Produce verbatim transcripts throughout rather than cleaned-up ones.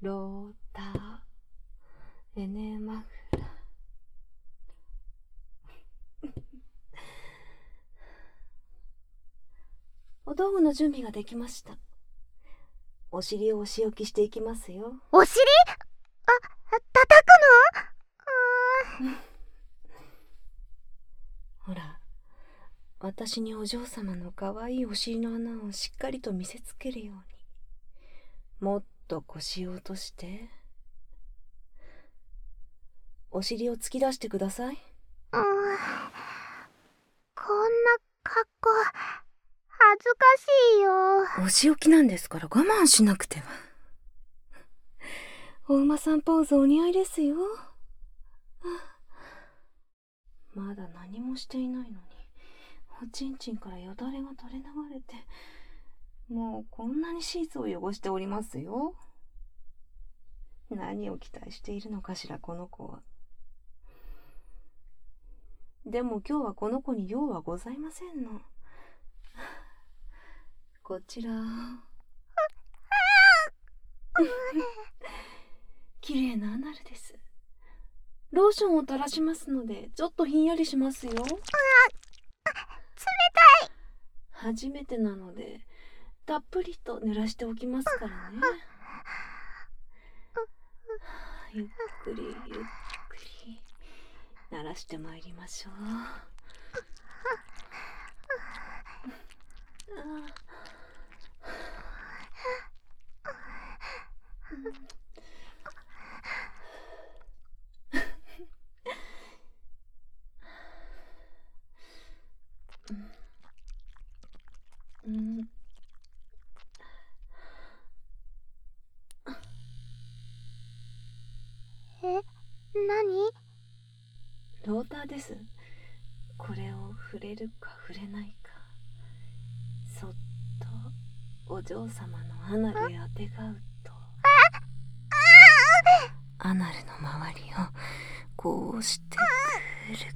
ローターエネマグラお道具の準備ができました。お尻をお仕置きしていきますよ。 お尻？あ、叩くの？うーんほら、私にお嬢様の可愛いお尻の穴をしっかりと見せつけるように。もっと腰を落として、お尻を突き出してください。 うーん、こんな格好恥ずかしいよ。 お仕置きなんですから我慢しなくては。お馬さんポーズお似合いですよ。まだ何もしていないのにおちんちんからよだれが垂れ流れて、もうこんなにシーツを汚しておりますよ。何を期待しているのかしらこの子は。でも今日はこの子に用はございませんの。こちら綺麗なアナルです。ローションを垂らしますのでちょっとひんやりしますよ。 あ、冷たい。 初めてなのでたっぷりと濡らしておきますからね。ゆっくりゆっくり慣らしてまいりましょう。うん、 え、何？ ローターです。これを触れるか触れないか、そっとお嬢様のアナルへあてがうと、アナルの周りをこうしてくるくる。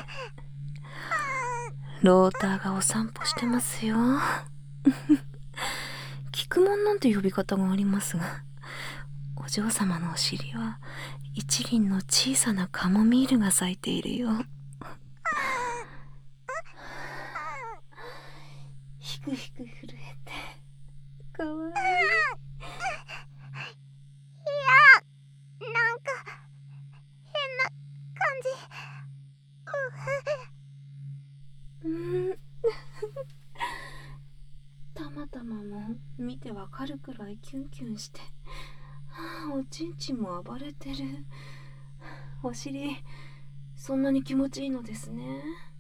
ローターがお散歩してますよ。菊門なんて呼び方がありますが、お嬢様のお尻は一輪の小さなカモミールが咲いているよ。ひくひく震えてかわいい。 いや、なんか変な感じ。 うーんたまたまも見てわかるくらいキュンキュンして、はあ、おちんちんも暴れてる。お尻そんなに気持ちいいのですね。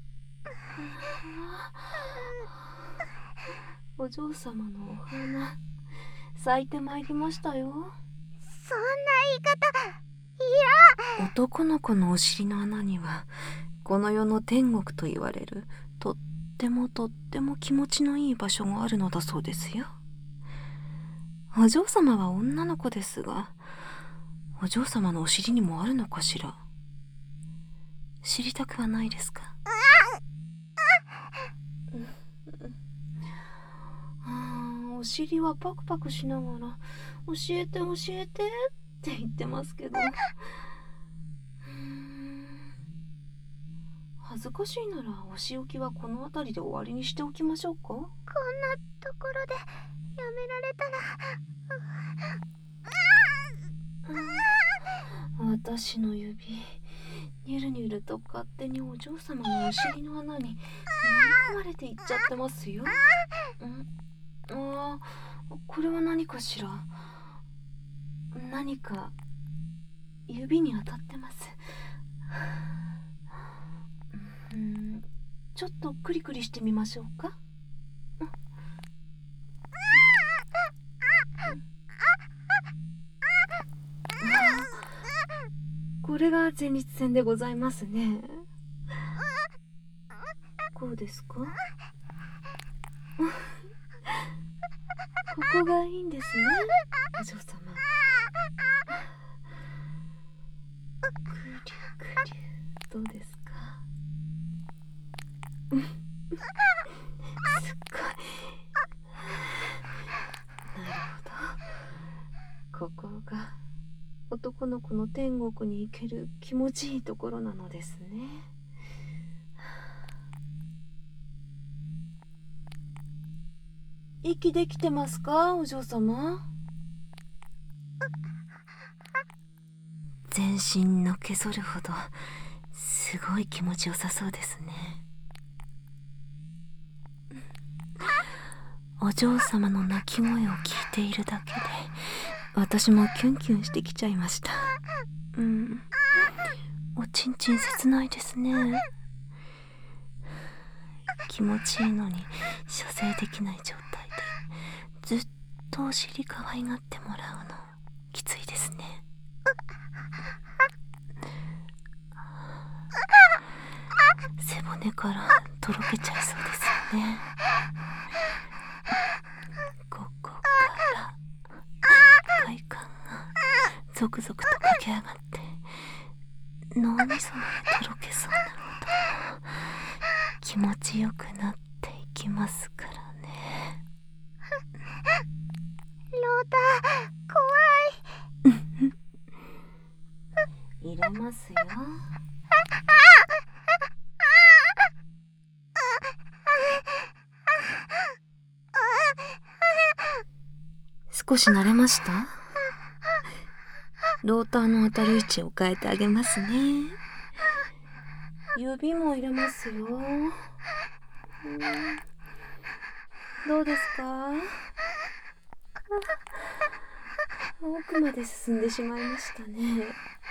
お嬢様のお花咲いてまいりましたよ。 そんな言い方、いや。 男の子のお尻の穴にはこの世の天国と言われるとってもとっても気持ちのいい場所があるのだそうですよ。お嬢様は女の子ですが、お嬢様のお尻にもあるのかしら。知りたくはないですか？あ、お尻はパクパクしながら教えて教えてって言ってますけど、恥ずかしいならお仕置きはこの辺りで終わりにしておきましょうか。こんなところでやめられたら、私の指ニュルニュルと勝手にお嬢様のお尻の穴に飲み込まれていっちゃってますよ。んあー、これは何かしら。何か指に当たってます。うん、ちょっとクリクリしてみましょうか。これが前立腺でございますね。こうですか？ここがいいんですね、お嬢様。くりゅくりゅ、どうですか？すっごい。なるほど。 ここが男の子の天国に行ける気持ちいいところなのですね。息できてますか、お嬢様？全身のけぞるほどすごい気持ちよさそうですね。お嬢様の泣き声を聞いているだけで私もキュンキュンしてきちゃいました。うん、おちんちん切ないですね。気持ちいいのに射精できない状態でずっとお尻可愛がってもらうのきついですね。背骨からとろけちゃいそうですよね。ここから快感が続々と駆け上がって脳みそまでとろけそうなほど気持ちよくなっていきますからね。 ロータ、怖い。 入れますよ。少し慣れました？ローターの当たる位置を変えてあげますね。指も入れますよ。うん、どうですか？奥まで進んでしまいましたね。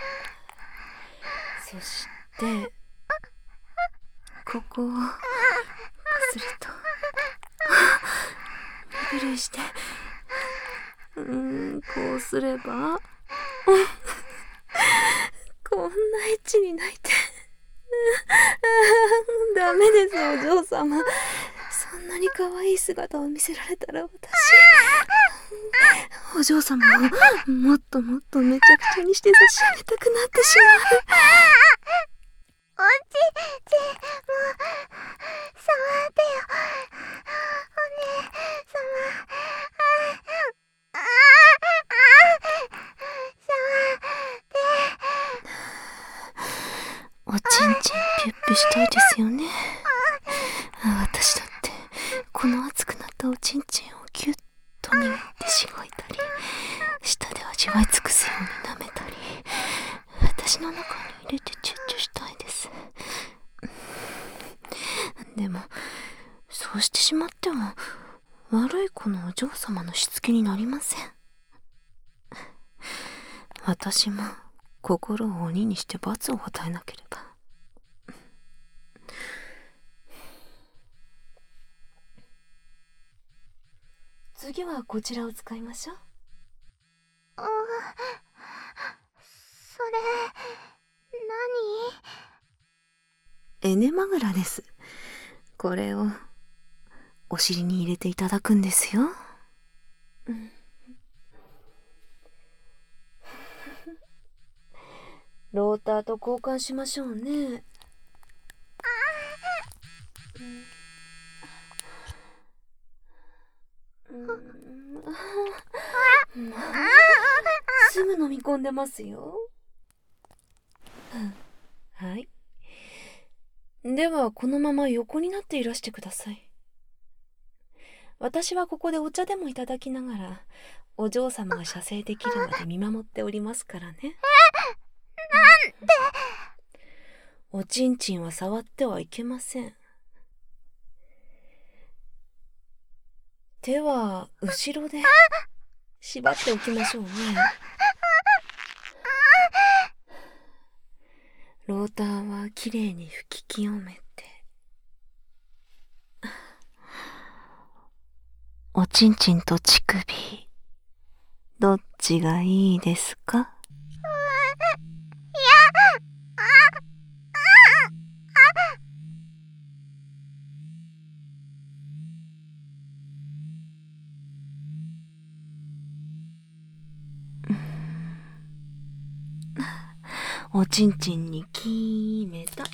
そしてここをくすると身震いして、うーん、こうすればこんなエッチに泣いてダメです、お嬢様。そんなに可愛い姿を見せられたら私お嬢様をもっともっとめちゃくちゃにして差し上げたくなってしまう。 おちんちん、もう触ってよ、お姉様。ああおちんちんピュッピュしたいですよね。私だってこの熱くなったおちんちんをギュッと握ってしごいたり舌で味わい尽くすように舐めたり私の中に入れてチュッチュしたいです。でもそうしてしまっては悪い子のお嬢様のしつけになりません。私も心を鬼にして罰を与えなければ。次はこちらを使いましょう。 あ、それ何？ エネマグラです。これをお尻に入れていただくんですよ。うん、ローターと交換しましょうね。すぐ飲み込んでますよ。はい。ではこのまま横になっていらしてください。私はここでお茶でもいただきながらお嬢様が射精できるまで見守っておりますからね。 え、なんで？ おちんちんは触ってはいけません。手は後ろで縛っておきましょうね。ローターはきれいに吹き清めて、おちんちんと乳首どっちがいいですか？おちんちんに決めた。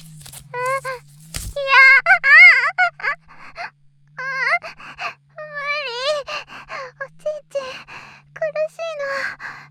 無理。おちんちん苦しいの。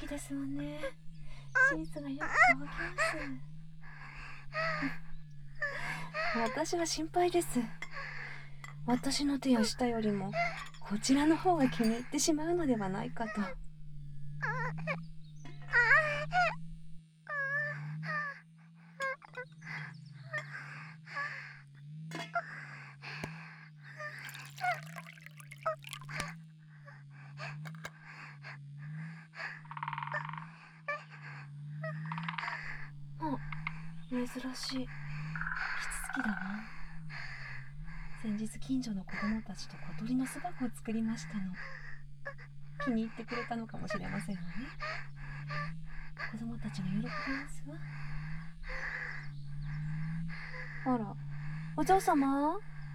時ですわね。シーツがよく乾きます。私は心配です。私の手や舌よりもこちらの方が気に入ってしまうのではないかと。あ、珍しい。キツツキだわ。先日近所の子供たちと小鳥の巣箱を作りましたの。気に入ってくれたのかもしれませんわね。子供たちが喜びますわ。あら、お嬢様、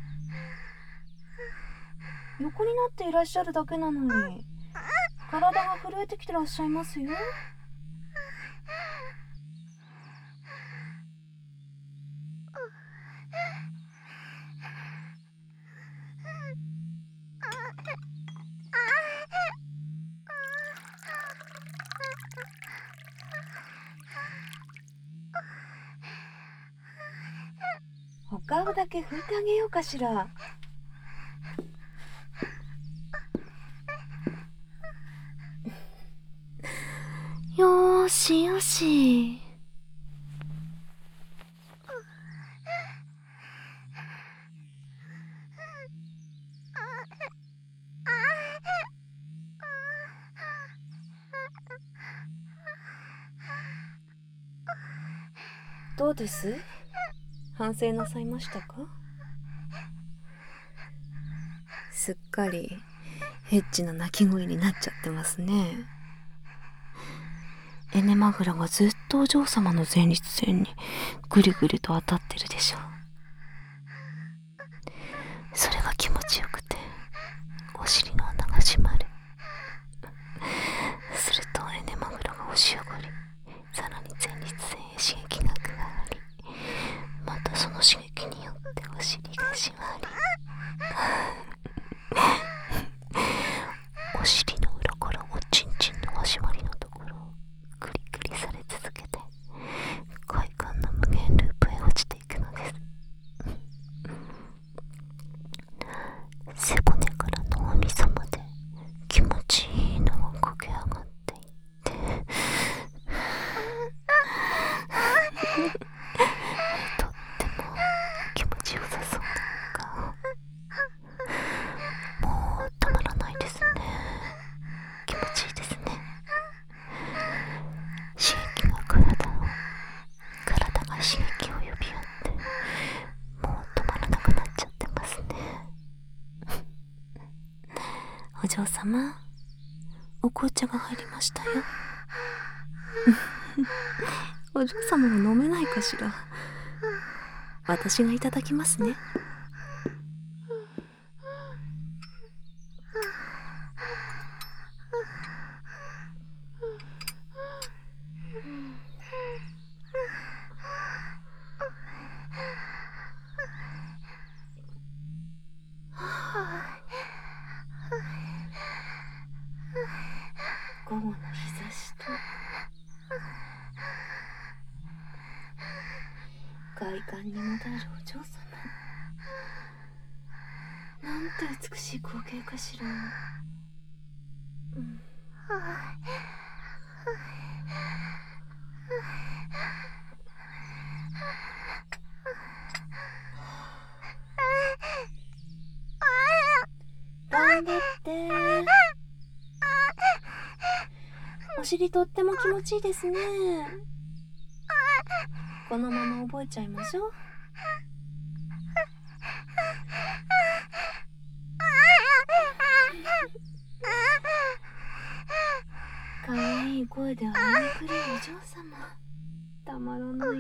横になっていらっしゃるだけなのに体が震えてきてらっしゃいますよ。お顔だけ拭いてあげようかしら。よーしよし。どうです？反省なさいましたか？すっかりエッチな鳴き声になっちゃってますね。エネマグラがずっとお嬢様の前立腺にぐりぐりと当たってるでしょ。それが気持ちよくてお尻の穴が閉まる。するとエネマグラが押し上がり、さらに前立腺へ刺激が加わり、またその刺激によってお尻が締まり、お尻の裏からおちんちんの始まりのところをグリグリされ続けて、快感の無限ループへ落ちていくのです。背骨から脳みそまで気持ちいいのが駆け上がっていってとっても気持ちよさそうなのがもうたまらないですね。気持ちいいですね。刺激が体を体が刺激を呼び合ってもう止まらなくなっちゃってますね。お嬢様、お紅茶が入りましたよ。お嬢様も飲めないかしら。私がいただきますね。午後の日差しと快感に戻るお嬢様、なんて美しい光景かしら。うん、頑張って。お尻とっても気持ちいいですね。このまま覚えちゃいましょう。かわいい声で会いに来るお嬢様、たまらないわ。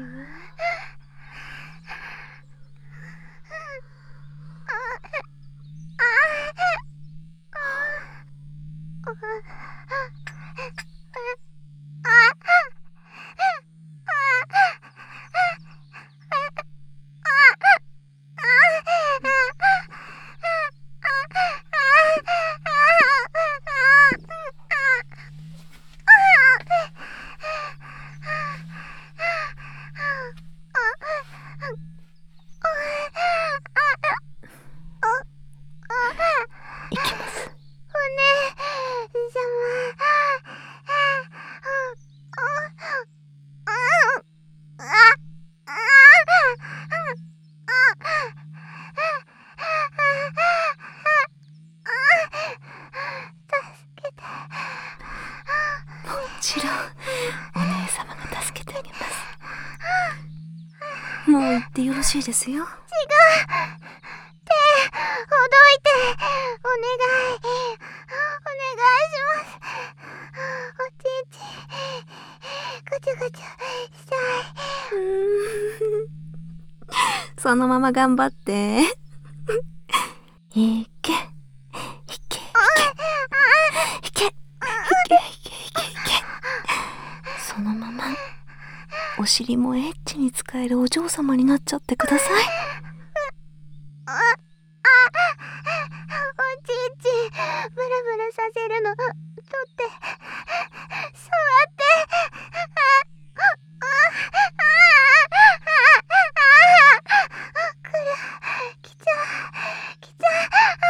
もう言ってよろしいですよ。 違う。手、ほどいて。お願い。お願いします。おちんちん、ぐちゅぐちゅしたい。 うーんそのまま頑張って。いけ。いけ。いけ。いけ。いけ。いけ。いけ。いけ。そのまま。お尻もエッチに使えるお嬢様になっちゃってください。 あ、あ、おちんちん、ブルブルさせるの、取って、触って、あ、あ、あ、あ、くる、来ちゃう、来ちゃう、あ、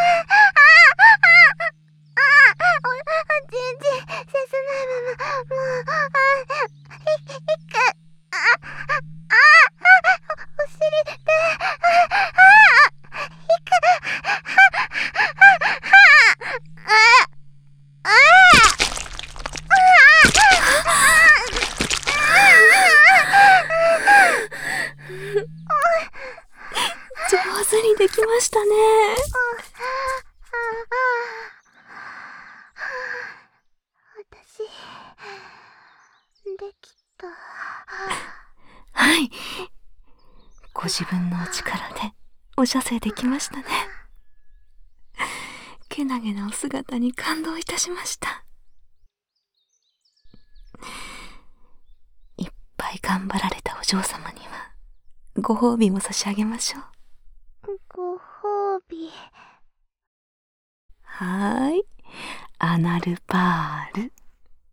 あ、お、おちんちん、切ないまま、もう、あ、ひ、ひく、あ、あ、お尻で、 上手にできましたね。 私、できた。 はい。ご自分のお力でお射精できましたね。けなげなお姿に感動いたしました。いっぱい頑張られたお嬢様にはご褒美も差し上げましょう。 ご褒美。 はーい。アナルパール。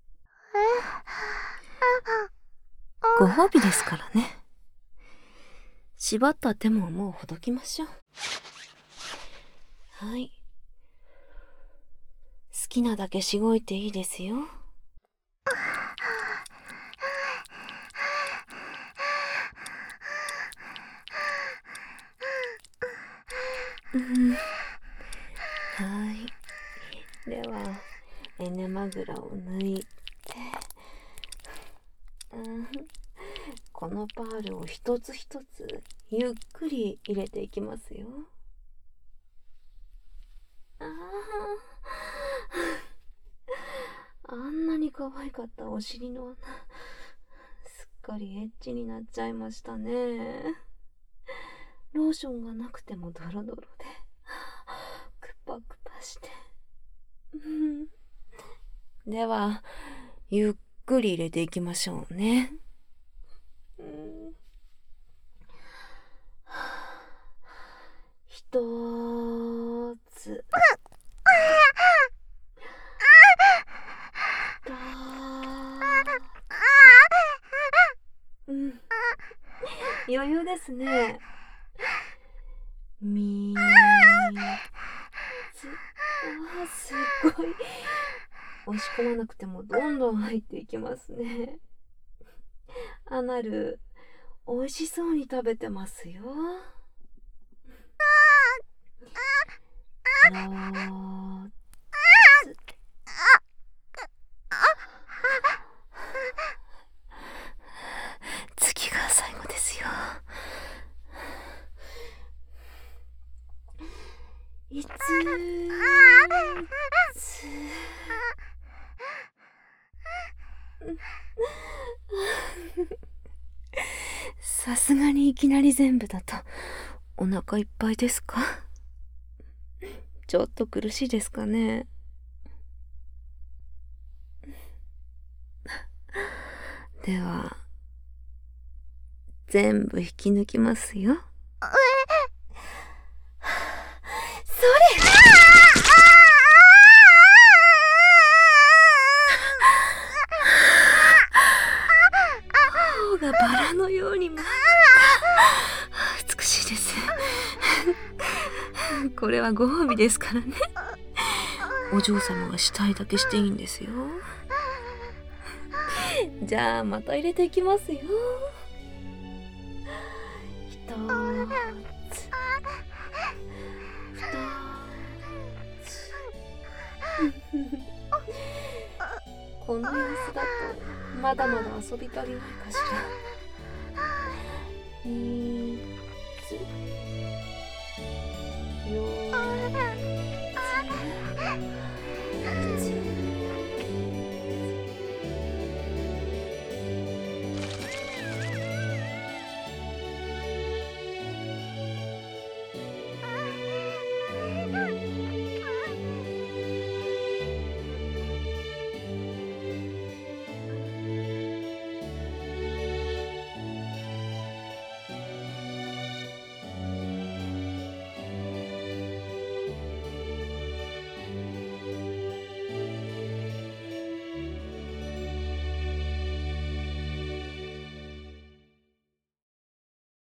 ご褒美ですからね。縛った手ももうほどきましょう。はい。好きなだけしごいていいですよ。うん、はい。では、エネマグラを抜いて、うん、このパールを一つ一つゆっくり入れていきますよ。ああ、あんなに可愛かったお尻の穴、すっかりエッチになっちゃいましたね。ローションがなくてもドロドロで、クパクパして。では、ゆっくり入れていきましょうね。うん、ひとつ。うん、余裕ですね。みーつ。あー、すごい。押し込まなくてもどんどん入っていきますね。アナル、美味しそうに食べてますよ。ろーつ。次が最後ですよ。いつつ。さすがにいきなり全部だとお腹いっぱいですか？ちょっと苦しいですかね。では全部引き抜きますよ。それ！頬がバラのように真っ赤。美しいです。これはご褒美ですからね。お嬢様がしたいだけしていいんですよ。じゃあまた入れていきますよ。ひとつ、ふたつ。この様子だとまだまだ遊び足りないかしら。